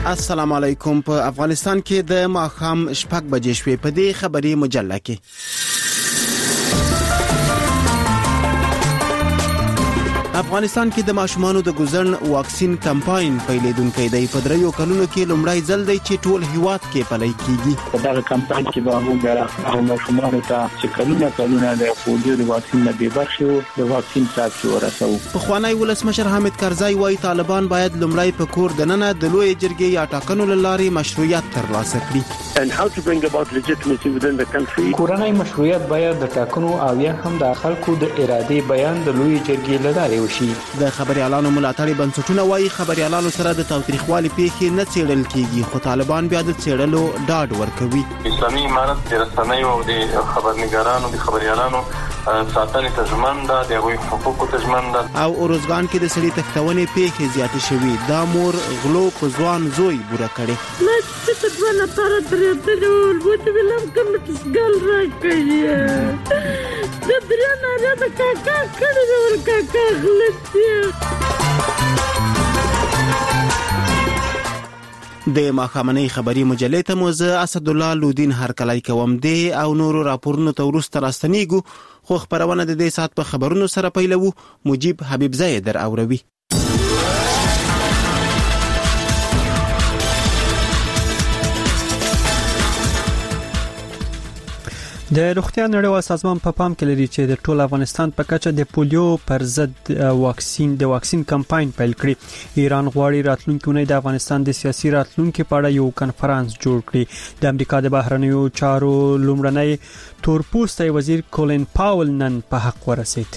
السلام علیکم. په افغانستان کې د ماښام 6 بجې شوې. په دې خبري مجله کې افغانستان کې د ماشومانو د ګوزن واکسین کمپاین پیلېدونکی دی. په دریو کلونو کې لومړی ځل دی چې ټول هیواد کې پلی کیږي. په دغه کمپاین کې به موږ د ماشومانو ته چې کلونه د پولیو د واکسین نه بې برخې وو د واکسین څاڅکي ورسوو. پخوانی ولسمشر حامد کرزی وایي طالبان باید لومړی په کور دننه د لوی جرګې یا ټاکنو له لارې مشروعیت ترلاسه کړي. کورنۍ مشروعیت باید د ټاکنو او یا هم د خلکو د ارادې بیان د لوی جرګې له لارې وشي. د خبريالانو ملاتړي بنسټونه وایي خبريالانو سره د تاوتریخوالي پیښې نه څېړل کیږي، خو طالبان بیا د څېړلو ډاډ ورکوي. اسلامي امارت د رسنیو او د خبرنګارانو د خبريالانو ساتنې ته ژمن ده، د هغوی حقوقو ته ژمن ده. او اروزګان کې د سړي تښتونې پیښې زیاتې شوې. دا مور غلو په ځوان زوی بوره کړي. د ماښامنۍ خبري مجلې ته موزه اسد الله لودین هرکلی کوم دی او نورو راپورونو ته ورسته راستنیږو. خو خبرونه د دې سات په خبرونو سره پیلوو. مجيب حبیب زاید در اوروي. د روغتیا نړیوال سازمان په پام کې لري چې د ټول افغانستان په کچه د پولیو پر ضد واکسین کمپاین پیل کړي. ایران غواړي راتلونکي اونۍ د افغانستان د سیاسي راتلونکي په اړه یو کنفرانس جوړ کړي. د امریکا د بهرنیو چارو لومړنی تورپوستی وزیر کولین پاول نن په حق ورسید.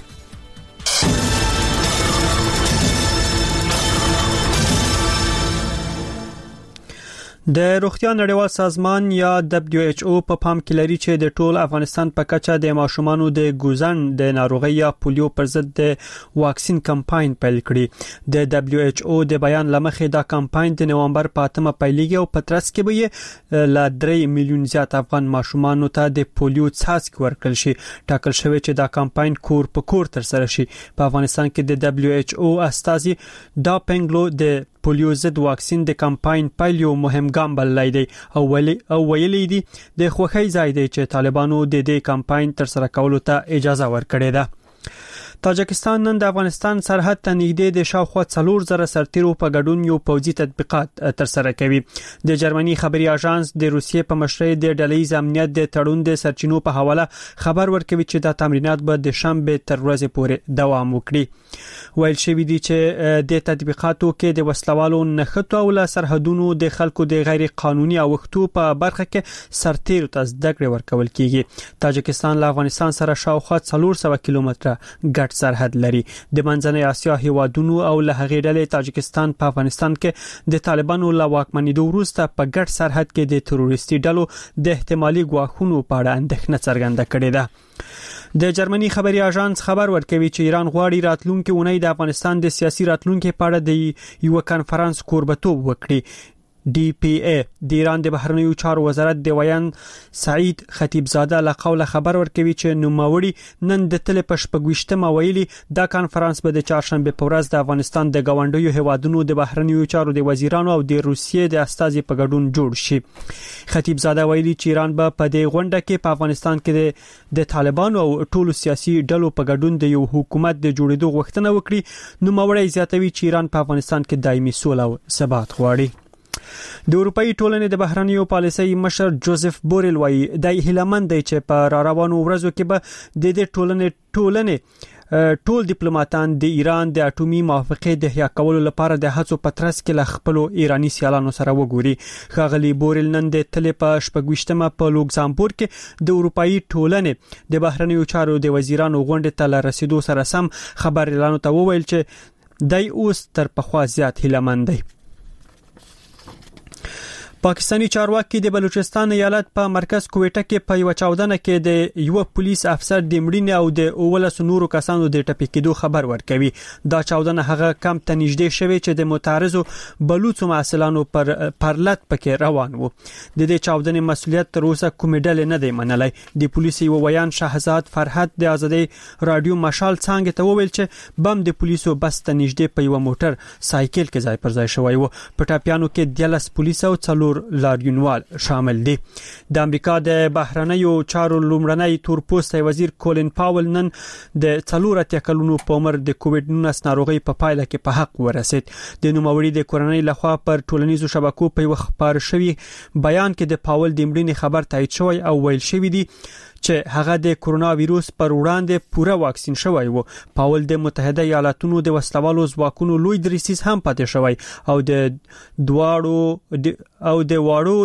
د روغتیا نړیوال سازمان یا WHO په پام کې لري چې د ټول افغانستان په کچه د ماشومانو د ګوزن د ناروغي یا پولیو پر ضد د واکسین کمپاین پیل کړي. د WHO د بیان لمخې دا کمپاین د نومبر په 8 پیلېږي او په ترڅ کې به ل 3 میلیون زیات افغان ماشومانو ته د پولیو څاڅکي ورکړل شي. ټاکل شوی چې دا کمپاین کور په کور تر سره شي. په افغانستان کې د WHO استازي دا پنګلو د پولیو ضد واکسین د کمپاین پیل یو مهم ګام بللی دی او ویلي دی د خوښۍ ځای دی چې طالبانو د دې کمپاین تر سره کولو ته اجازه ورکړې ده. تاجکستان نن د افغانستان سرحد ته نږدې د شاوخوا 4000 سرتیرو په ګډون یو پوځي تطبیقات تر سره کوي. د جرمني خبري اژانس د روسیې په مشرۍ د ډله‌ییز امنیت د تړون د سرچینو په حواله خبر ورکوي چې دا تمرینات به د شنبه تر ورځې پورې دوام وکړي. ویل شوی دی چې د تطبیقاتو کې د وسلوالو نښتو او له سرحدونو د خلکو د غیر قانوني اوښتو په برخه کې سرتیرو ته زده کړې ورکول کیږي. تاجکستان له افغانستان سره شاوخوا 400 کیلومتره ګډ سرحد لري. د منځنۍ اسیا هیوادونو او له هغې ډلې تاجکستان په افغانستان کې د طالبانو له واکمنېدو وروسته په ګډ سرحد کې د تروریستي ډلو د احتمالي ګواښونو په اړه اندېښنه څرګنده کړې ده. د جرمني خبري اژانس خبر ورکوي چې ایران غواړي راتلونکي اونۍ د افغانستان د سیاسي راتلونکي په اړه د یو کنفرانس کوربتوب وکړي. DPA د ایران د بهرنیو چارو وزارت د ویان سعید خطیبزاده له قوله خبر ورکوي چې نوموړي نن د تل په 28مه ویلي دا کانفرنس به د چهارشنبه په ورځ د افغانستان د گاونډیو هیوادونو د بهرنیو چارو د وزیرانو او د روسیې د استازي په ګډون جوړ شي. خطیبزاده ویلي چې ایران به په دې غونډه کې په افغانستان کې د طالبانو او ټولو سیاسي ډلو په ګډون د یو حکومت د جوړېدو غوښتنه وکړي. نوموړي زیاتوي چې ایران په افغانستان کې دایمي سوله او ثبات غواړي. د اروپאי ټولنې د بهرنیو پالیسۍ مشر جوزف بوریل وایي د هیلمن دی چې په روانو ورځو کې به د دې ټولنې ټول ډیپلوماټان د ایران د اټومي موافقې د احیا کولو لپاره د هڅو په ترڅ کې له خپل ایرانی سیالانو سره وګوري. ښاغلي بوریل نن د تلې په 28مه په لوکزامبورګ کې د اروپאי ټولنې د بهرنیو چارو د وزیرانو غونډې ته رسیدو سره سم خبريالانو ته وویل چې دای اوس تر پخوا زیات هیلمن دی. پاکستانی چارواکي د بلوچستان ایالت په مرکز کوټه کې په یو چاودنه کې د یو پولیس افسر د مړینې او د اولس نورو کسانو د ټپي کېدو خبر ورکوي. دا چاودنه هغه کم ته نږدې شوه چې د معترضو بلوچو محصلانو پر پرلط پکې روان وو. د دې چاودنې مسؤلیت تر اوسه کومې ډلې نه دی منلای. د پولیسو یو ویان شهزاد فرحت د ازادي رادیو مشال څنګه ته وویل چې بم د پولیسو بس ته نږدې په یو موټر سایکل کې ځای پر ځای شوی وو. په ټاپیانو کې 10 پولیس او 4 لاریونوال شامل دي. د امریکا د بهرنیو چارو لومړنی تورپوستی وزیر کولین پاول نن د 4 کلونو په عمر د کووډ-19 ناروغي په پایله کې په حق ورسید. د نوموړي د کورنۍ لخوا پر ټولنیزو شبکو په یو خبر شوی بیان کې د پاول د مړینې خبر تایید شوی او ویل شوی دی چې هغه د کرونا وایروس پر وړاندې پوره واکسین شوی وو. پاول د متحده ایالاتونو د وسلوالو ځواکونو لوی دریسیس هم پاتې شوی او د دواړو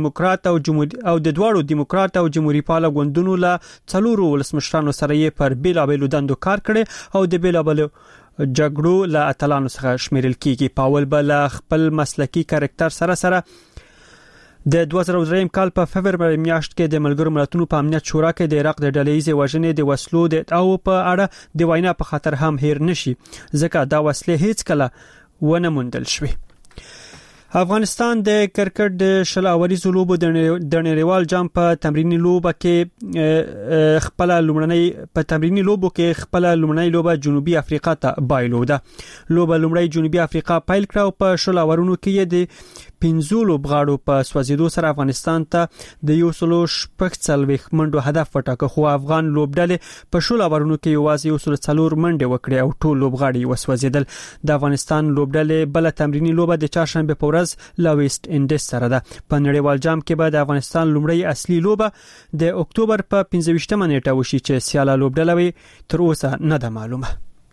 دیموکرات او جمهوریت پال غوندونو له 4 ولسمشرانو سره یې پر بیلابېلو دندو کار کړي او د بیلابېلو جګړو له اتلانو څخه شمیرل کیږي. پاول بل خپل مسلکی کریکټر سره د 2003 کال په فبرवरी میاشت کې د ملګرو ملتونو په امنیت شورا کې د عراق د ډله‌ایزې وژنې د وسلو د ادعاو په اړه د وینا په خاطر هم هیر نشي ځکه دا وسلې هیڅ کله ونه موندل شوې. افغانستان د کرکټ د شلاوریزو لوبو د نړیوال جام په تمرینی لوبه کې خپل لومړنۍ لوبه جنوبي افریقا ته بایلوده. لوبه لومړی جنوبي افریقا پیل کړه او په شلاورونو کې د 15 لوبغاړو په سوځیدو سره افغانستان ته د 140 منډو هدف وټاکه. خو افغان لوبډلې په شلاورونو کې یوازې 104 منډې وکړې او ټول لوبغاړي وسوځیدل. د افغانستان لوبډلې بل تمرینی لوبه د چهارشنبه په ورځ لا ویسټ انډیز سره ده. په نړیوال جام کې به د افغانستان لومړی اصلي لوبه د اکتوبر په 15مه نیټه وشي چې سیاله لوبډله تر اوسه نه ده معلومه.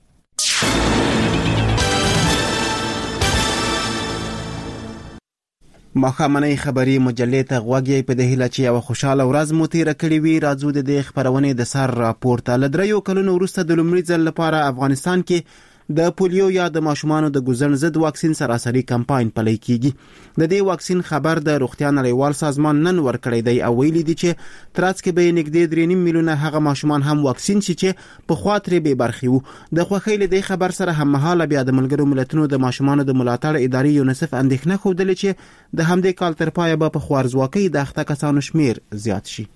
ماښامنۍ خبري مجلې ته غوږی په دهیله چې یو خوشاله ورځ مو تیر کړی وي. راځو د خبرونې د سر راپورته. لدریو کلونو وروسته د لومړي ځل لپاره افغانستان کې د پولیو یا د ماشومانو د ګوزن ضد واکسین سراسري کمپاین پلی کیږي. د دې واکسین خبر د روغتیا نړیوال سازمان نن ورکړی دی او ویلي دی چې ترڅ کې به نږدې 3.5 میلیونه هغه ماشومان هم واکسین شي چې په خاطر به برخي وو. د خوخي له دې خبر سره هم مهاله بیا د ملګرو ملتونو د ماشومانو د ملاتړ ادارې یونیسف اندېښنه خوده چې د همدې کال تر پایه به په خوارزواکۍ د اخته کسانو شمیر زیات شي.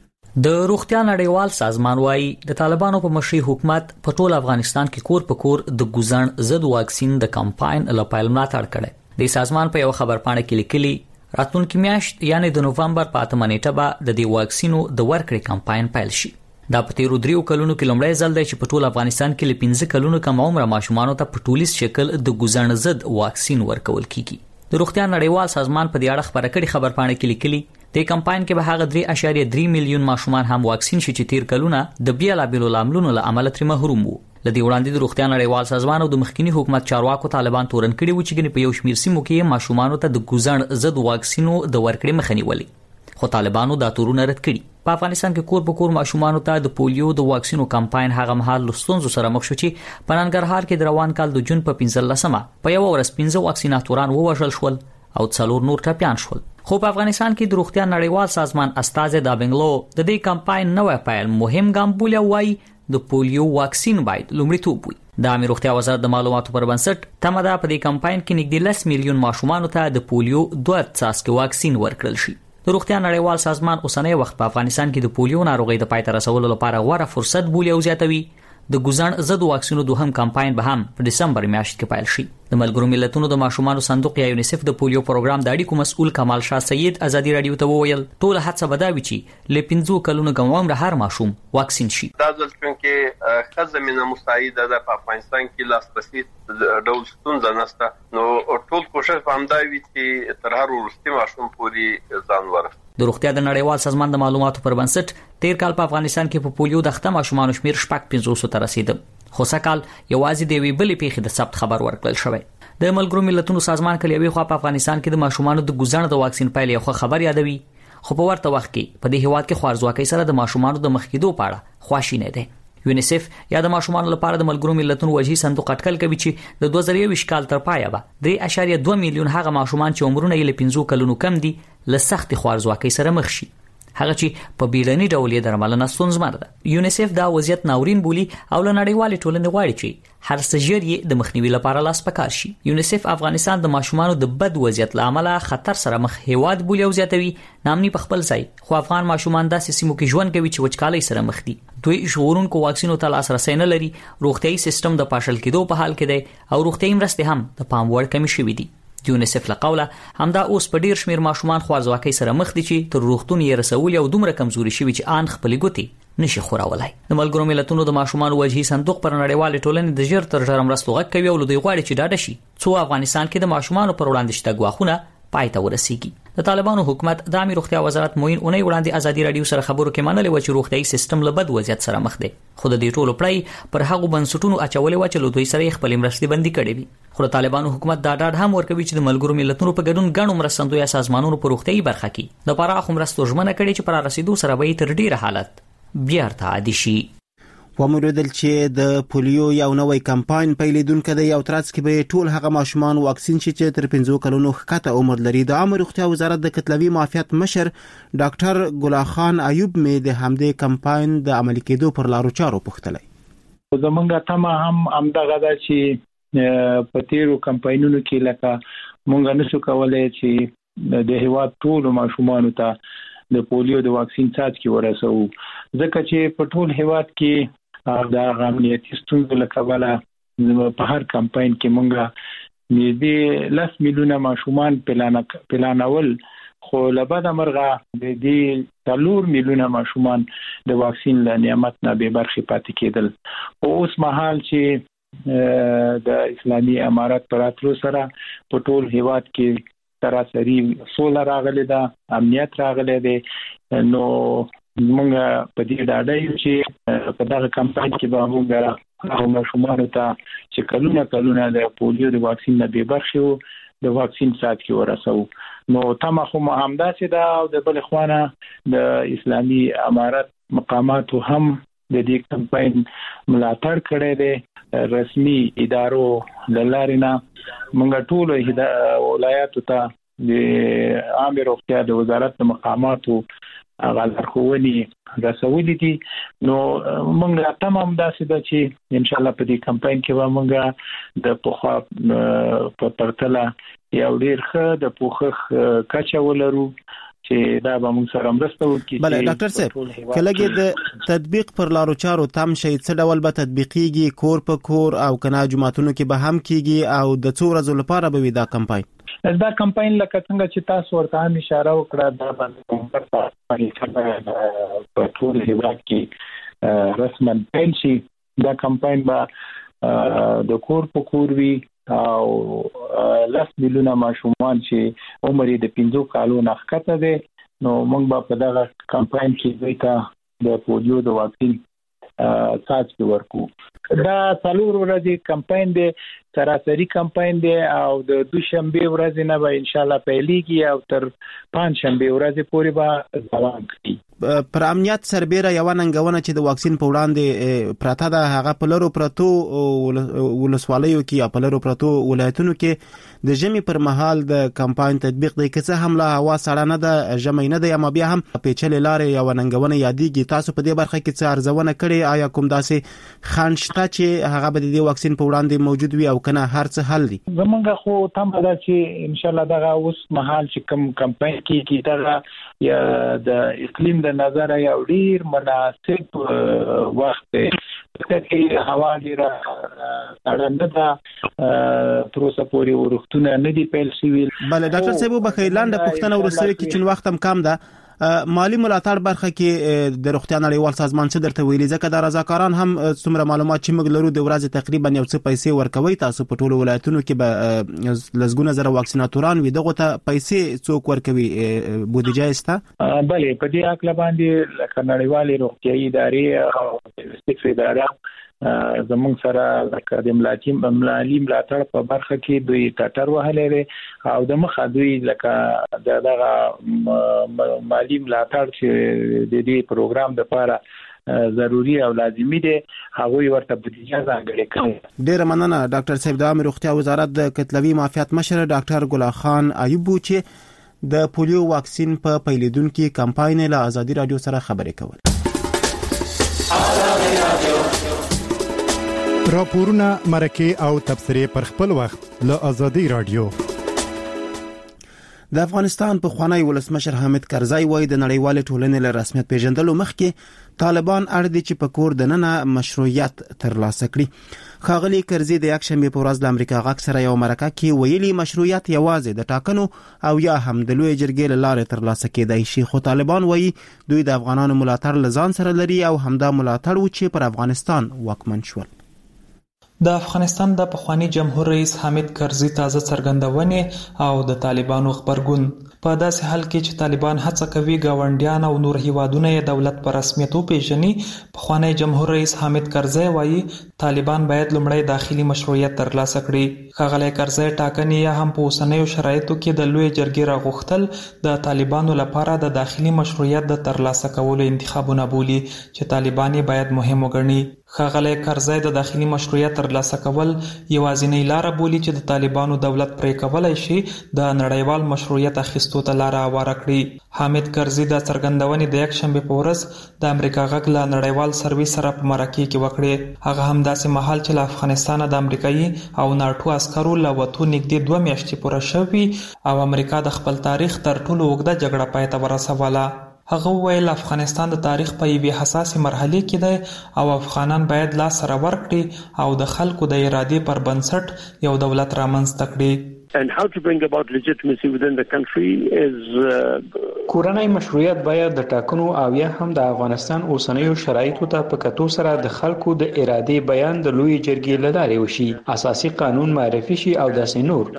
د روغتیا نړیوال سازمان وايي د طالبانو په مشرۍ حکومت په ټول افغانستان کې کور په کور د ګوزن ضد واکسین د کمپاین لپاره ملاتړ کړي. د سازمان په یو خبرپاڼه کې لیکلي راتلونکي میاشت یعنی د نوفمبر په 8 نیټه به د دې واکسینو د ورکړې کمپاین پیل شي. دا په تیرو 3 کلونو کې لومړی ځل دی چې په ټول افغانستان کې ل 15 کلونو کم عمر ماشومانو ته په ټولیز شکل د ګوزن ضد واکسین ورکول کیږي. د روغتیا نړیوال سازمان په دې اړه خبره کړې خبرپاڼه کې لیکلي د کمپاین کې به هغه 3.3 میلیون ماشومان هم واکسین شي چې تیر کلونه د بیلابېلو لاملونو له امله تر محروم وو. لدی وړاندې د روغتیا نړیوال سازمان او د مخکینی حکومت چارواکو طالبان تورن کړي و چې په یو شمیر سیمو کې ماشومان ته د ګوزن ضد واکسینو د ورکړې مخه نیولې. خو طالبانو دا تورونه رد کړي. په افغانستان کې کور په کور ماشومان ته د پولیو د واکسینو کمپاین هغه مهال لستونزو سره مخ شو چې په ننګرهار کې د روان کال د جون په 15مه په یو ورځ 15 واکسیناتوران ووژل شول او 4 نور ټپيان شول. خو په افغانستان کې د روغتیا نړیوال سازمان استاذ دابنګلو د دې کمپاین نوې پیل مهم ګام بولی وای د پولیو واکسین باید لومړیتوب وي. د امیر روغتیا وزارت د معلوماتو پر بنسټ تمدا په دې کمپاین کې نږدې 10 میلیون ماشومان ته د پولیو 2 څاڅکي واکسین ورکړل شي. د روغتیا نړیوال سازمان اوسنۍ وخت په افغانستان کې د پولیو ناروغي د پای ته رسولو لپاره غوړه فرصت بولی او زیاتوي. د ګوزن ضد واکسینو دوهم کمپاین به هم په دسمبر میاشت کې پیل شي. د ملګرو ملتونو د ماشومانو صندوق یا یونیسف د پولیو پروګرام د اړیکو مسؤل کمال شاه سید ازادي رادیو ته وویل ټول هڅه بداوي چې ل 15 کلونو کم عمر هر ماشوم واکسین شي. دا ځل چې خزمینه مساعده ده په افغانستان کې لاسرسي ډول ستونزه نشته نو ټول کوشش وکړي چې تر هر ورستي ماشوم پورې ځان ورسوي. د روغتیا د نړیوال سازمان د معلوماتو پر بنسټ تیر کال په افغانستان کې په پولیو د اخته ماشومان شمیر 500 ته رسیدل. خو سکهال یوازې د وی بلې پیښې د ثبت خبر ورکړل شوی. د ملګرو ملتونو سازمان کلیوي خو په افغانستان کې د ماشومان د ګوزن د واکسین پیل یو خبر یادوي. خو په ورته وخت کې په دې هیواد کې خوارزواکۍ سره د ماشومان د مخکېدو په اړه خواشینه ده. یونیسف یا د ماشومان لپاره د ملګرو ملتونو وجهي صندوق اټکل کوي چې د 2020 کال تر پایه به 3.2 میلیون هغه ماشومان چې عمرونه یې 15 کلونو کم دي له سخت خوارځواکۍ سره مخ شي، هغه چې په بیړني ډول یې درملنه ستونزمنه ده. یونیسف دا وضعیت ناورین بولي او له نړیوالې ټولنې غواړي چې هر څه ژر یې د مخنیوي لپاره لاس پکار شي. یونیسف افغانستان د ماشومانو د بد وضعیت لامل خطر سره مخ هیواد بولي او زیاتوي نامني په خپل ځای، خو افغان ماشومان داسې سیمو کې ژوند کوي چې وچکالۍ سره مخ دي. دوی شعورونکو واکسینو ته لاسرسي نه لري، روغتيایي سیستم د پاشل کېدو په حال کې دی او روغتيایي مرستې هم د پام وړ کمی شوې دي. یونیسف له قوله همدا اوس په ډیر شمیر ماشومان خوارځواکۍ سره مخ دي چې تر روغتون یې رسول او دومره کمزوري شوي چې آن خپلې ګوتې نشي خوراولای. د ملګرو ملتونو د ماشومان وجهي صندوق پر نړیوال ټولنې د ژر تر ژره مرستو غږ کوي او دوی غواړي چې ډاډه شي څو افغانستان کې د ماشومان پر وړاندې شته ګواښونه پای ته ورسیږي. د طالبانو حکومت د عامه روغتیا وزارت موین اونۍ وړاندې ازادي رادیو سره خبرو کې منلې و چې روغتيایي سیستم له بد وضعیت سره مخ دی، خو د دې ټولو پړی پر هغو بنسټونو اچولې و چې دوی سره خپل مرستې بندي کړې وي. خو د طالبانو حکومت دا ډاډ هم ورکوي چې د ملګرو ملتونو په ګډون غنو مرستندوی سازمانونو په روغتيایي برخه کې د پراخ مرستو ژمنه کړې چې پر رسیدو سره به تر ډیره حالت بیا ارتعادي شي. وموریدل چې د پولیو یو نوې کمپاین پیلېدونکې دی او ترڅ کې به ټول هغه ماشومان واکسین چې تر 15 کلونو ښکته عمر لري. د عامه روغتیا وزارت د کتلوي معافیت مشر ډاکټر ګلاخان ایوب مې د همدې کمپاین د عملي کېدو پر لارو چارو پوښتلی. زمونږ تمه هم دغه ده چې په تیرو کمپاینونو کې لکه مونږ نشو کولای چې د هیواد ټول ماشومان ته د پولیو د واکسین څاڅکي ورسو، ځکه چې په ټول هیواد کې دا امنیتي ستونزې له کبله په هر کمپاین کې مونږه نږدې 10 میلیونه ماشومان پلانول، خو لبد مرغه د دې 4 میلیونه ماشومان د واکسین له نعمت نه به برخې پاتې کېدل. اوس مهال چې د اسلامي امارات پر اتلو سره په ټول هیواد کې سراسری سوله راغلی ده، امنیت راغلی دی، نو موږ په دې ډاډه یو چې په دغه کمپاین کې به موږ هغه ماشومان ته چې کلونه د پولیو د واکسین نه بې برخې وو د واکسین څاڅکي ورسو. نو تمه خو همداسې ده او د بل خوانه د اسلامي امارت مقاماتو هم د دې کمپاین ملاتړ کړی دی. رسمي ادارو له لارې نه موږ ټول ولایاتو ته د عامه روغتیا د وزارت د مقاماتو هغه لارښوونې رسولې دي. نو موږ تمام داسې ده چې ان شاء الله په دې کمپاین کې به موږ د پوخا په پرتله یو ډیر ښه د پوخخ کچه ولرو چې دا به موږ سره مرسته وکړي. بله ډاکټر صاحب کله د تطبیق پر لارو چارو تم شي څه ډول به تطبیقيږي، کور په کور او کنا جماعتونو کې به هم کیږي او د څو ورځې لپاره به وي دا کمپاین؟ دا کمپاین لکه څنګه چې تاسو ورته هم اشاره وکړه دا باندې په ټول هیواد کې رسما پیل شي. دا کمپاین به د کور په کور وي او 10 میلیونه ماشومان چې عمر یې د 15 کالو نه ښکته دی، نو موږ به په دغه کمپاین کې دوی ته د پولیو د واکسین څاڅکي ورکو. دا 4 ورځې کمپاین دی، سراسری کمپاین دی او د دوشنبه ورځې نه به ان شاء الله پیلېږي او تر پنځشنبه ورځې پورې به دوام کوي. پر امنیت سربېره یو ننګونه چې د واکسین په وړاندې پراته ده هغه په لرو پرتو ولسوالیو کې یا په لرو پرتو ولایتونو کې د ژمي پر مهال د کمپاین تطبیق دی که څه هم لا هوا سړه نه ده، ژمی نه ده، اما بیا هم پیچلې لارې یو ننګونه یادېږي. تاسو په دې برخه کې څه ارزونه کړې؟ آیا کوم داسې خنډ شته چې هغه به د واکسین په وړاندې موجود وي او کنه هر څه حل دي؟ زمونږ خو تمه ده چې ان شاء الله دغه اوس مهال چې کوم کمپاین کې دغه یا د اقلیم د نظر یو ډیر مناسب وخت دی، چې هوا ډیره سړه نه ده، تر اوسه پورې ورښتونه نه دي پیل شوي. بله ډاکټر صاحب وبخښئ لنډه پوښتنه وروسته کې چې وخت هم کم ده. مالی ملاتړ برخه کې د روغتیا نړیوال سازمان څه درته ویلي؟ ځکه د رضاکاران هم څومره معلومات چې موږ لرو د ورځې تقریبا یو څه پیسې ورکوي. تاسو په ټولو ولایتونو کې به لسګونه زره واکسیناتوران وي، دغه ته پیسې څوک ورکوي؟ بودیجه شته؟ بله په دې اړه باندې لکه نړیوالې روغتیايي ادارې او سیکس اداره زمونږ سره لکه د مالي ملاتړ په برخه کې دوی ټټر وهلې دي او د مخه دوی لکه دغه مالي ملاتړ چې د دې پروګرام لپاره ضروری او لازمي دي هغه ورته بودیجه ځانګړې کړي. ډیره مننه ډاکټر صاحب. د عامه روغتیا وزارت د کتلوي معافیت مشر ډاکټر ګل خان ایوب چې د پولیو واکسین په پیلېدونکو کمپاین له آزادي رادیو سره خبرې کول. راپورونه مرکه او تبصره پر خپل وخت له آزادي رادیو. د افغانستان په خوانی ولسمشر حامد کرزی وایي د نړیوال ټولنې له رسمیت پیژندلو مخکې طالبان اړ دي چې په کور دننه مشروعیت ترلاسه کړي. ښاغلي کرزی د یکشنبه په ورځ د امریکا غاک سره یو مرکه کې ویلي مشروعیت یوازې د ټاکنو او یا هم د لوی جرګې له لارې ترلاسه کېدای شي، خو طالبان وایي دوی د افغانانو ملاتړ لزان سره لري او همدا ملاتړ و چې پر افغانستان واکمن شول. د افغانستان د پخوانی جمهور رئیس حامد کرزی تازه څرګندونه او د طالبانو خبرګون په داسې حال کې چې طالبان هڅه کوي گاونډیان او نور هیوادونه یې دولت پر رسمیت وپیژني، پخوانی جمهور رئیس حامد کرزی وایي طالبان باید لومړی داخلي مشروعیت ترلاسه کړي. ښاغلی کرزی ټاکنې یا هم په اوسنیو شرایطو کې د لوی جرګې راغوښتل د طالبانو لپاره د داخلي مشروعیت د ترلاسه کولو انتخابونه بولي چې طالبان یې باید مهم وګڼي. ښاغلی کرزی د داخلي مشروعیت ترلاسه کول یوازینۍ لاره بولي چې د طالبانو دولت پرې کولای شي د نړیوال مشروعیت اخیستو ته لاره هواره کړي. حامد کرزی د څرګندونې د یکشنبه په ورځ د امریکا غږ له نړیوال سرویس سره په مرکه کې وکړې. هغه هم داسې مهال چې له افغانستان د امریکایي او ناټو عسکرو له وتو نږدې 2 میاشتې پوره شوي او امریکا د خپل تاریخ تر ټولو اوږده جګړه پای ته ورسوله. هغه ویل افغانستان د تاریخ په یوې حساسې مرحله کې دی او افغانان باید لاس سره ورکړي او د خلکو د ارادې پر بنسټ یو دولت رامنځته کړي. And how to bring about legitimacy within the country is کورنۍ مشروعیت باید د ټاکنو او یا هم د افغانستان اوسنیو شرایطو ته په کتو سره د خلکو د ارادې بیان د لوی جرګې له لارې وشي، اساسي قانون معرفي شي او داسې نور.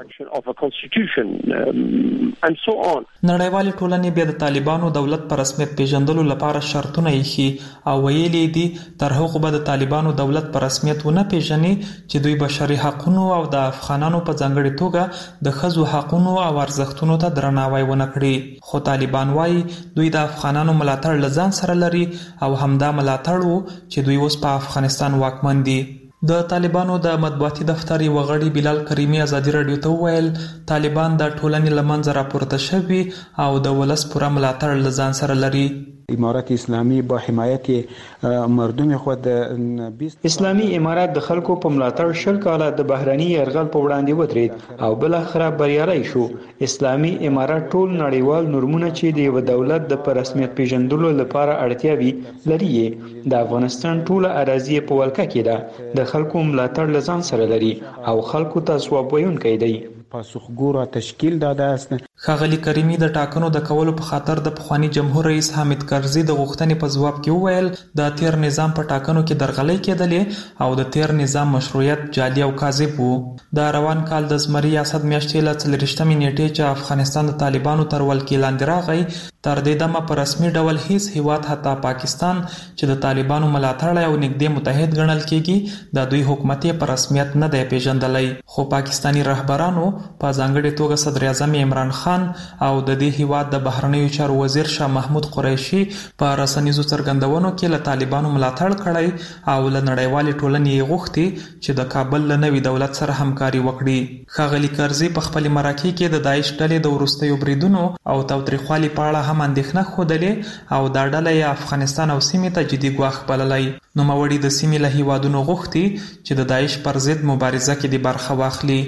نړیوال ټولنې بیا د طالبانو دولت پر رسمیت پیژندلو لپاره شرطونه یې او ویلي دي تر هغه به د طالبانو دولت پر رسمیت ونه پیژني چې دوی بشري حقوقو او د افغانانو په ځانګړي توګه د ښځو حقوقو او ارزښتونو ته درناوی ونه کړي. خو طالبان وایي دوی د افغانانو ملاتړ لزان سره لري او همدا ملاتړ وو چې دوی اوس په افغانستان واکمن دي. د طالبانو د مطبوعاتي دفتر یو غړي بلال کریمی آزادي رادیو ته ویل طالبان د ټولنې لمنځه راپورته شوي او د ولس پوره ملاتړ لزان سره لري. امارات اسلامی با حمایت مردم خود اسلامی امارات د خلکو په ملاتړ شل کاله د بهرني یرغل په وړاندې ودرېد او بل اخره بریالي شو. اسلامی امارات ټول نړیوال نورمونه چې د یو دولت د پر رسمیت پیژندلو لپاره اړتیا وي لري. د افغانستان ټوله اراضي په ولکه کې ده، د خلکو ملاتړ لزان سره لري او خلکو ته ځواب ویونکی دی. پاسخګوره تشکیل داده است. ښاغلي کریمی د ټاکنو د کولو په خاطر د پخوانی جمهور رئیس حامد کرزی د غوښتنې په ځواب کې وویل د تیر نظام په ټاکنو کې درغلۍ کېدلې او د تیر نظام مشروعیت جعلي او کاذب وو. د روان کال د زمري ریاست میاشتې له 24 نیټې چې افغانستان د طالبانو تر ولکې لاندې راغی تر دې دمه په رسمي ډول هیڅ هیواد حتی پاکستان چې د طالبانو ملاتړی او نږدې متحد ګڼل کېږي د دوی حکومت په رسمیت نه دی پیژندلی. خو پاکستانی رهبرانو په ځانګړې توګه صدر اعظم عمران خان او د دې هیواد د بهرنیو چارو وزیر شاه محمود قریشي په رسنیزو څرګندونو کې له طالبانو ملاتړ کړی او له نړیوالې ټولنې غوښتي چې د کابل له نوي دولت سره همکاري وکړي. ښاغلي کرزي په خپل مرکه کې د داعش ډلې د وروستیو بریدونو او تاوتریخوالي په اړه هم اندېښنه ښودلې او دا ډله یې افغانستان او سیمې ته جدي ګواښ بللی. نوموړي د سیمې له هیوادونو غوښتي چې د داعش پر ضد مبارزه کې د برخه واخلي.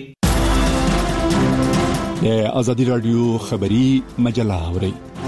آزادی رادیو خبری مجله اوري.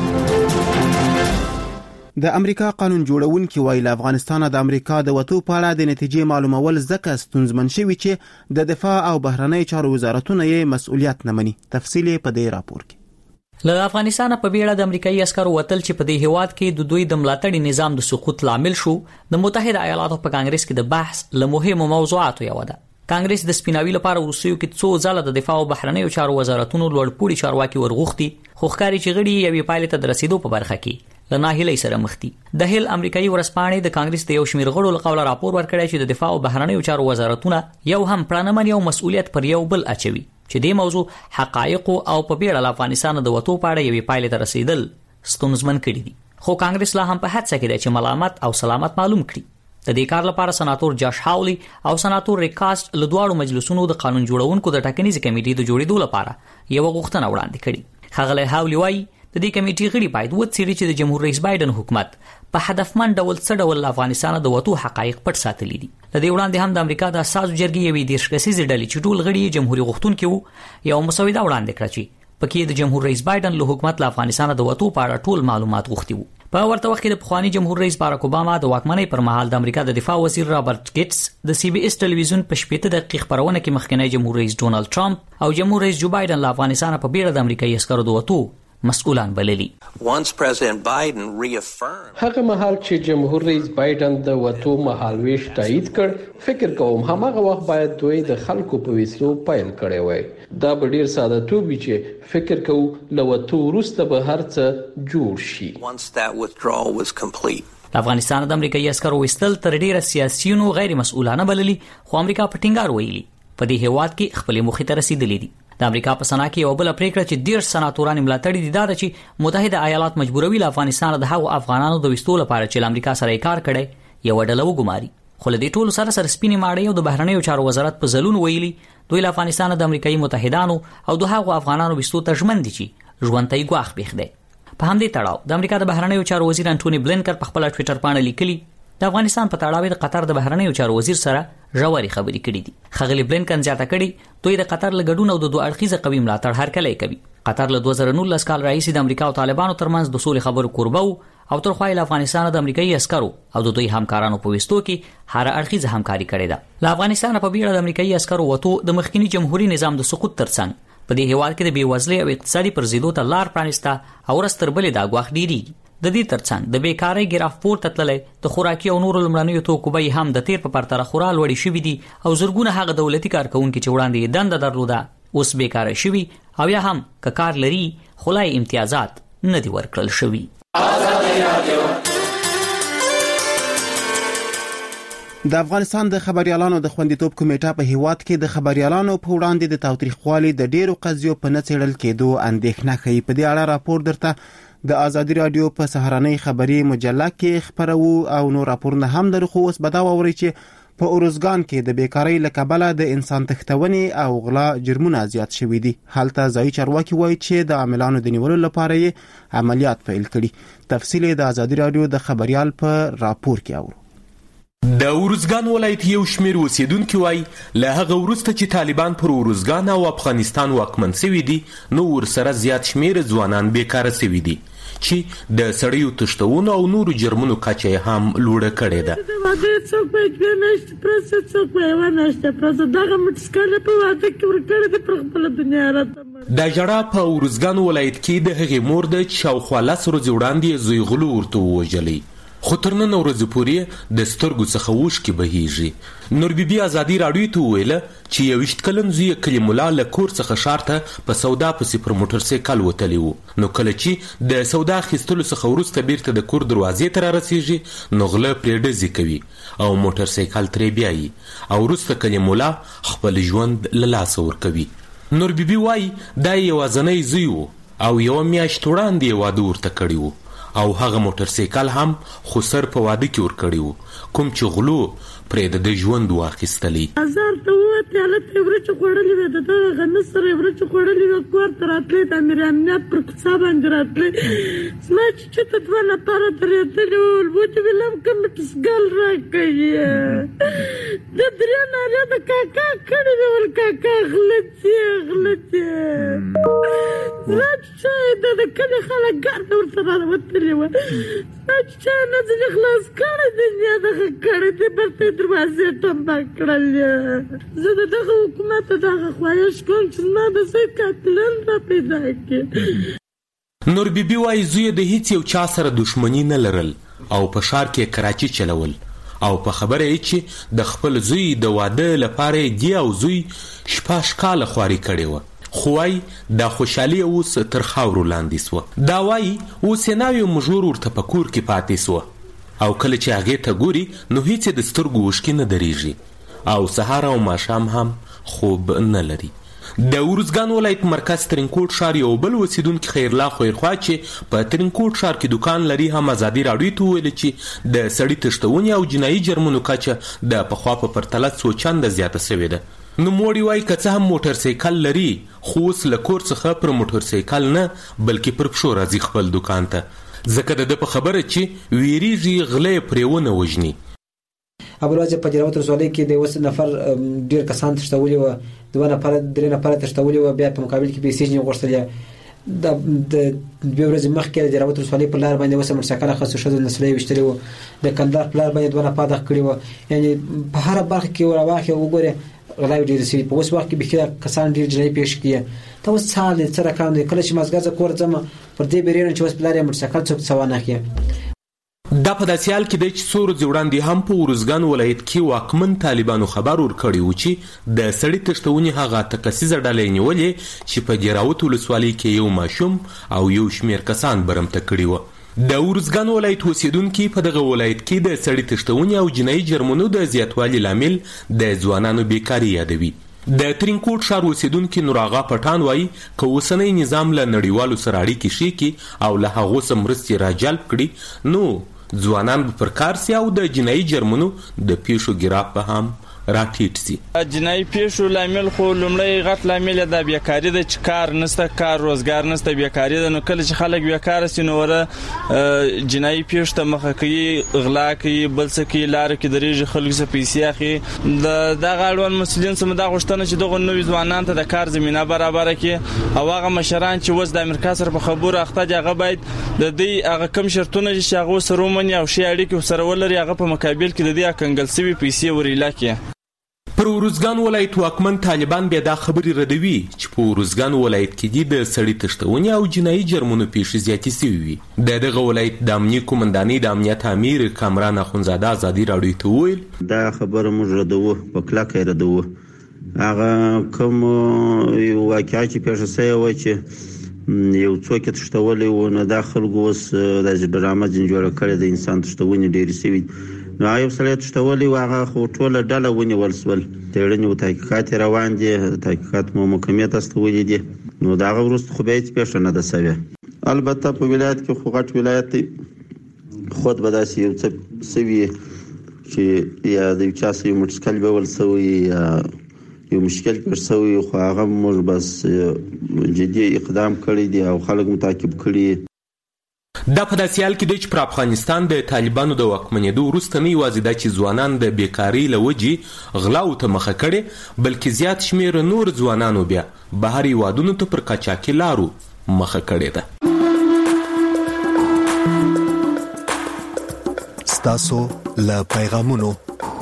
د امریکا قانون جوړونکي وایي له افغانستان د امریکا د وتو په اړه د نتیجې معلومول ځکه ستونزمن شوي چې د دفاع او بهرنی چارو وزارتونه یې مسؤلیت نه مني. تفصیل په دې راپور کې. له افغانستان په بیړه د امریکایي عسکرو وتل چې په دې هیواد کې د دوی د ملاتړي نظام د سقوط لامل شو د متحده ایالاتو په کانګرس کې د بحث له مهمو موضوعاتو یو ده. کانګرس د سپیناوي لپاره وروستیو کې څو ځله د دفاع او بهرنیو چارو وزارتونو لوړپوړي چارواکي ورغوښتي خو ښکاري چې غړي یوې پایلې ته د رسیدو په برخه کې له ناهیلۍ سره مخ دي. د هیل امریکایي ورځپاڼې د کانګرس د یو شمېر غړو له قوله راپور ورکړی چې د دفاع او بهرنیو چارو وزارتونه یو هم پړانمن یو مسؤلیت پر یو بل اچوي چې دې موضوع حقایق او په بیړه له افغانستان د وتو په اړه یوې پایلې ته رسیدل ستونزمن کړي دي. خو کانګرس لا هم په هڅه کې دی چې ملامت او سلامت معلوم کړي. د دې کار لپاره سناتور جاش هاولي او سناتور ریکاست له دواړو مجلسونو د قانون جوړونکو د ټاکنیز کمیټې د جوړېدو لپاره یو غوښتنه وړاندې کړې. ښاغلی هاولي وایي د دې کمیټې غړي باید وڅېړي چې د جمهور رئیس بایدن حکومت په هدفمند ډول څه ډول افغانستان د وټو حقایق پټ ساتلي دي. د دې وړاندې هم د امریکا د اساسو جرګې یوې 10 کسیزې ډلې چې ټول غړي جمهوریت غوښتونکي وو یو مسوده وړاندې کړه چې پکې د جمهور رئیس بایدن له حکومت له افغانستان د وټو په اړه ټول معلومات غوښتي وو. په ورته وخت کې د پخوانی جمهور رئیس باراک اوباما د واکمنۍ پر مهال د امریکا د دفاع وزیر رابرټ ګیټس د سی بي اس ټلویزیون په 15 دقیقې خبرونه کې مخکنی جمهور رئیس ډونالد ټرمپ او جمهور رئیس جو بایدن له افغانستان په بیړه د امریکایي عسکرو د وټو مسؤلان بللی. هغه مهال چې جمهور رئیس بایدن د وټو مهالويش تایید کړ فکر کوم هماغه وخت باید دوی د خلکو په وسلو پیل کړي وای. دا به ډیر ساده توبي چې فکر کوو له وټو وروسته به هر څه جوړ شي. افغانستان د امریکایي عسکرو وستل تر ډیره سیاسيونو غیر مسؤلانه بللی خو امریکا په ټینګار ویلي په دې هیواد کې خپل موخې ته رسیدلې دي. د امریکا په سنا کې یو بل پریکړه چې ډیر سناتوران ملاتړي دي دا چې متحده ایالات مجبوروي له افغانستان د هغو افغانانو د وستو لپاره چې امریکا سره کار کړي یو ډله وګماري. خو له دې ټولو سره سپینې ماړې او د بهرنیو چارو وزارت په ځلون ویلي دوی له افغانستان د امریکایي متحدانو او د هغو افغانانو وستو ته ژمن دي چې ژوند ته یې ګواښ پېښ دی. په همدې تړاو د امریکا د بهرنیو چارو وزیر انټونی بلینکن په خپل ټوئیټر باندې لیکلي د افغانستان په تړاو د قطر د بهرنیو چارو وزیر سره ژورې خبرې کړې دي. ښاغلی بلینکن زیاته کړي دوی د قطر له ګډون او د دوه اړخیزه قوي ملاتړ هرکلی کوي. قطر له 2019 کال راهیسې د امریکا او طالبانو ترمنځ د سولې خبرو کوربه او تر خو له افغانستان د امریکایي عسکرو او د دوی همکارانو په وستو کې هر اړخیزه همکاري کړې ده. له افغانستان په بیړه د امریکایي عسکرو وټو د مخکنی جمهوریت نظام د سقوط ترڅنګ په دې هیواد کې د بیوزلۍ او اقتصادي پرزیدو ته لار پرانیسته او رستربلې دا غواخ ډیریږي. د دې ترڅنګ د بیکاری ګراف پورته تللی د خوراکي او نورو لمړنیو توکو بیې هم د تیر په پرتله خورا لوړې شوې دي او زرګونه هغه دولتي کارکونکي چې وړاندې یې دنده درلوده اوس بیکاره شوي او یا هم که کار لري خلای امتیازات نه دي ورکړل شوي. د افغانستان د خبريالانو د خوندیتوب کمیټه په هیواد کې د خبريالانو په وړاندې د تاوتریخوالي د ډیرو قضیو په نه څېړل کېدو اندېښنه ښیي. په دې اړه راپور درته د ازادي رادیو په سهارنۍ خبري مجله کې خبرو او نور راپورونه هم لري. خو اوس به دا واورئ چې په اروزګان کې د بیکاری له کبله د انسان تښتونې او غلا جرمونه زیات شوي دي. هلته ځایي چارواکي وایي چې د عاملانو د نیولو لپاره یې عملیات پیل کړي. تفصیل د ازادي رادیو د خبريال په راپور کې اورو. د اروزګان ولایت یو شمیر اوسیدونکو وایي له هغه وروسته چې طالبان پر اروزګان او افغانستان واکمن شوي دي نو ورسره زیات شمیر ځوانان بیکاره شوي دي چې د سړیو تښتونو او نورو جرمونو کچه هم لوړه کړې ده. دا جړه په اروزګان ولایت کې د هغې مور ده چې شاوخوا 10 ورځې وړاندې زوی غلو ورته ووژلی خو تر نن ورځې پورې د سترګو څخه اوښکې بهیږي. نور بیبي ازادي راډیو ته وویله چې 21 کلن زوی یې کلیم الله له کور څخه ښار ته په سودا پسې پر موټر سایکل وتلی و. نو کله چې د سودا اخیستلو څخه وروسته بیرته د کور دروازې ته رارسیږي نو غله پرې ډزې کوي او موټر سایکل ترې بیایي او وروسته کلیم الله خپل ژوند له لاسه ورکوي. نور بیبي وایي دا یوازنی زوی و او یوه میاشت وړاندې یې واده ورته کړی و او هغه موټر سایکل هم خو سر په واده کې ورکړی و کوم چې غلو پرې د ژوند واخیستلی. هزار ته ووتې هلته یې ورچې خوړلې وې د دغه غنس سره یې ورچې خوړلې وې کور ته راتلې د امیر امنیت پر کوڅه باندې راتلې زما چې چېرته 2 نفره درېدلي وو ورته ویلم که مې ټسګل راکوي د 3 نارې د کاکا کړې وې ول کاکا غلطې زما چې د کلي خلک ګرده ورته راوتلي وه زما چې چا نه ځینې خلاص کړی دی یا دغه کړی دی برته دروازې ټمبه کړل. زه د دغه حکومت دغه خواهش کوم چې زما د زوی قاتلان را پیدا کړي. نور بیبي وایي زوی د هیڅ یو چا سره دښمني نه لرل او په ښار کې کراچي چلول او په خبره یې چې د خپل زوی د واده لپاره یې دی او زوی 6 کاله خواري کړې وه خو وایي دا خوشحالي اوس تر خاورو لاندې سوه. دا وایي اوس یې ناوې مژور ورته په کور کې پاتې سوه او کله چې هغې ته ګوري نو هیڅ د سترګو اوښکې نه درېږي او سهار او ماښام هم خوب نه لري. د ارزګان ولایت مرکز ترینکوټ ښار یو بل اوسیدونکي خیرالله خیرخوا چې په ترینکوټ ښار کې دکان لري هم ازادي راډیو ته وویل چې د سړي تښتونې او جنایي جرمونو کچه د پخوا په پرتله څو چنده زیاته شوې ده. نوموړي وایي که څه هم موټر سایکل لري خو اوس له کور څخه پر موټر سایکل نه بلکې پر پښو راځي خپل دکان ته، ځکه د ده په خبره چې ویریږي غله یې پرې ونه وژني. ابوالوجه په جراوت ولسوالۍ کې د 1 نفر ډیر کسان تښتولي وو، 2 نفر 3 نفر تښتولي وو، بیا په مقابل کې پیسې نه غوښتلې. د 2 ورځې مخکې د جراوت ولسوالۍ په لار باندې وسه موټرسایکل خاصه شوه نسلې وشتري وو، د کندهار په لار باندې 2 نفر دغه کړی وو. یعنی په هر برخه کې ورواخه وګوره غلاوي ډیر سي. په اوس وخت کې به کسان ډیر جنایي پیښ کیه. ته اوس څه سره کاوند کله چې مازګر کور ځم پر دې بیرین چې اوس په لار موټرسایکل څوک سوانه کیه. دا په داسې حال کې دی چې څو ورځې وړاندې هم په ارزګان ولایت کې واکمن طالبانو خبر ورکړی و چې د سړي تښتونې هغه تکسیزه ډله یې نیولې چې په جراوت ولسوالۍ کې یو ماشوم او یو شمېر کسان برمته کړي وو. د ارزګان ولایت اوسیدونکي په دغه ولایت کې د سړي تښتونې او جنایي جرمونو د زیاتوالي لامل د ځوانانو بیکاري یادوي. د ترینکوټ ښار اوسیدونکي نور آغا پټان وایي که اوسنی نظام له نړیوالو سره اړیکې ښې کړي او له هغو څخه مرستې راجلب کړي نو ځوانان به پر کار سي او د جنایي جرمونو د پیښو ګراف به هم راټیټ سي. جنایي پیښو لامل خو لومړی غټ لامل د بیکاري ده چې کار نشته، کار روزګار نشته، بیکاري ده. نو کله چې خلک بیکاره سي نو وره جنایي پیښو ته مخه کوي، غلا کوي، بل څه کوي، لارو کې درېږي، خلکو څخه پیسې اخلي. د دغه اړوند مسؤلین څخه دا غوښتنه چې دغه نوي ځوانانو ته د کار زمینه برابره کړي او هغه مشران چې اوس د امریکا سره په خبرو اخته دي هغه باید د دې هغه کم شرطونه چې هغه سره ومني او ښې اړیکې سره ولري هغه په مقابل کې د دې کنګل سوي پیسې ورېله کړي. پر ارزګان ولایت واکمن طالبان بیا دا خبرې ردوي چې په ارزګان ولایت کې دي د سړي تښتونې او جنایي جرمونو پیښې زیاتې سوي وي. د دغه ولایت د امنیه قومندانۍ د امنیت امیر کامران اخونزاده ازادي راډیو ته وویل دا خبره موږ ردوو، په کلکه ردوو. هغه کوم واقعه چې پیښه شوې وه چې یو څوک تښتولی و نو دا خلکو اوس داسې ډرامه ځینې جوړه کړې د انسان تښتونې ډېرې سوي. نو یو سړی تښتولی و هغه خو ټوله ډله ونیول سول، څېړنې و تحقیقات یې روان دي، تحقیقات مو محکمې ته استولي دي. نو د هغه وروسته خو بیا هېڅ پیښه نه ده سوې. البته په ولایت کې خو غټ ولایت دی، خود به داسې یو څه سوي چې یا د یو چا سوي موټرسایکل بیول سوی یا یو مشکل پیښ سوی، خو هغه موږ بس جدي اقدام کړی دی او خلک متعقب کړي. دا په داسې حال کې دی چې پر افغانستان د طالبانو د واکمنېدو وروسته نه یوازې دا چې ځوانان د بیکارۍ له وجې غلاو ته مخه کړې بلکې زیات شمېر نور ځوانانو بیا بهر هېوادونو ته پر قاچاقي لارو مخه کړې ده. ستاسو له پیغامونو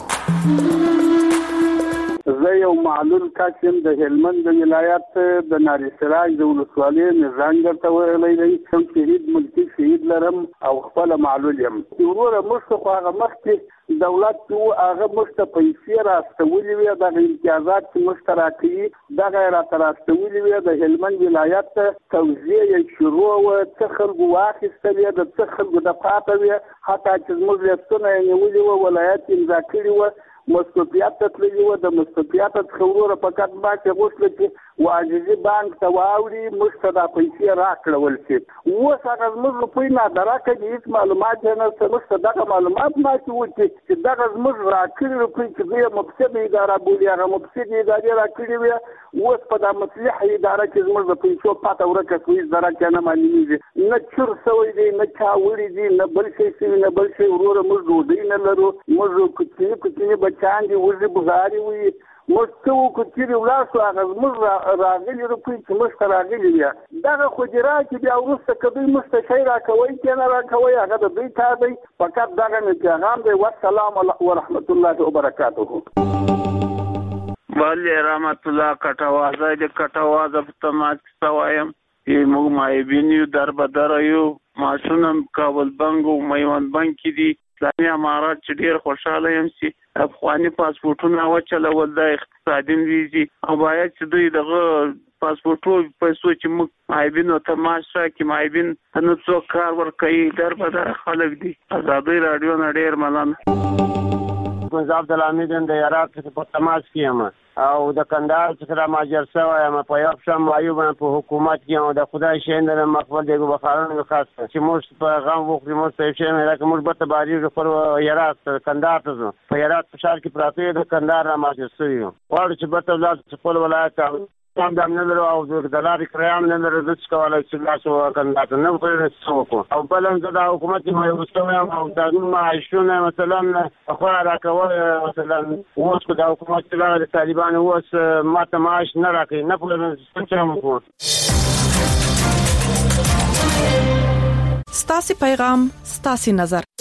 زه یو معلول کس یم د هلمند ولایت د ناری سراج د ولسوالۍ نظام ته ویلی دی. کوم شهید ملکي شهید لرم او خپل معلول یم. وروره موږ خو هغه مخکې دولت چې هغه موږ ته پیسې راستولي وي، دغه امتیازات چې موږ ته راکوي دغه یې راته راستولي وي. د هلمند ولایت توزیع یې شروع وه، څه خلکو واخیستلې، د څه خلکو د پاته وي، حتی چې زموږ لیستونه یې نیولي وه، ولایت امضا کړي وه، مستوفیات ته تللي وه. د مستوفیات څخه وروره فقط باقي غوښتله چې عاجزي بانک ته واوړي، موږ ته دا پیسې راکړول شي. اوس هغه زموږ روپۍ نادرکه دي، هېڅ معلومات یې نشته. موږ ته دغه معلومات ماتې وکړي چې دغه زموږ راکړي روپۍ چې دوی یې مفسده اداره بولي، هغه مفسدې ادارې راکړي وي. اوس په دا مصلحه اداره کې زموږ د پیسو پاته ورکه شوې، هېڅ درکه نه معلومېږي، نه چور سوی دی، نه چا وړي دي، نه بل شی سوي، نه بل شی. وروره موږ ډوډۍ نه لرو، موږ کوچني کوچني بچیان دي، وزې بغارې وي. موږ څه وکړو چېرې ولاړ شو، هغه زموږ راغلي روپۍ چې موږ ته راغلي وي دغه خو دې راکړي. بیا وروسته که دوی موږ ته شی راکوئ که نه راکوئ هغه د دوی کار دی. فقط دغه مې پیغام دی. والسلام ورحمة الله وبرکاته. بله رحمت الله کټوازه د کټوازه په تماس کې وایم چې موږ معیبین یو در بدره یو ماشوم هم کابل بنک او میوند بنک کې دي. اسلامي امارات چې ډېر خوشحاله یم چې افغاني پاسپورټونه وچلول د اقتصادي ویزې او باید چې دوی دغه پاسپورټو پیسو چې موږ معیبینو ته معاش راکړي، معیبین ته نه څوک کار ورکوي، در بدره خلک دي. ازادي راډیو نه ډېر مننه. عبدالحمید د عراق په تماس کې یم. او د کندهار څخه ماجر شوی یم په یو شم ایوب په حکومت کې او د خدای شیندل مقبول دی بخارونو خاص چې موږ په غم وکړو موږ ته شي نه راکه موږ به تباریږو پر یارات کندهار ته په یارات په شهر کې پراته د کندهار ماجر شوی او چې به ولادت خپل ولایت هم د امن او د لارې کرام نه لري چې کولای شي تاسو کندهار نه ورسوکو او بلن د حکومت مې وستوم او د معاشونه مثلا خو راکول مثلا اوس د حکومت د طالبان اوس ماته معاش نه راکړي نه په څه مو ستاسو پیغام ستاسو نظر